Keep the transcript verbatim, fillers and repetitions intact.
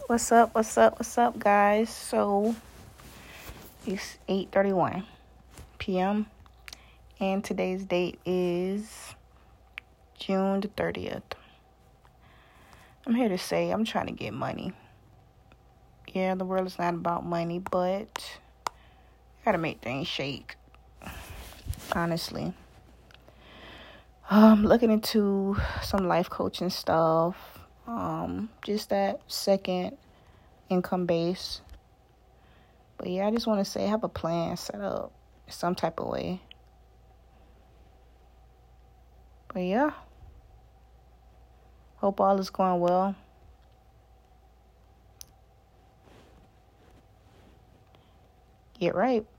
What's up? What's up? What's up, guys? So it's eight thirty-one p.m. and today's date is June the thirtieth. I'm here to say I'm trying to get money. Yeah, the world is not about money, but I gotta make things shake. Honestly, um, looking into some life coaching stuff. Um, just that second income base. But yeah, I just want to say I have a plan set up some type of way. But yeah, hope all is going well. Get right.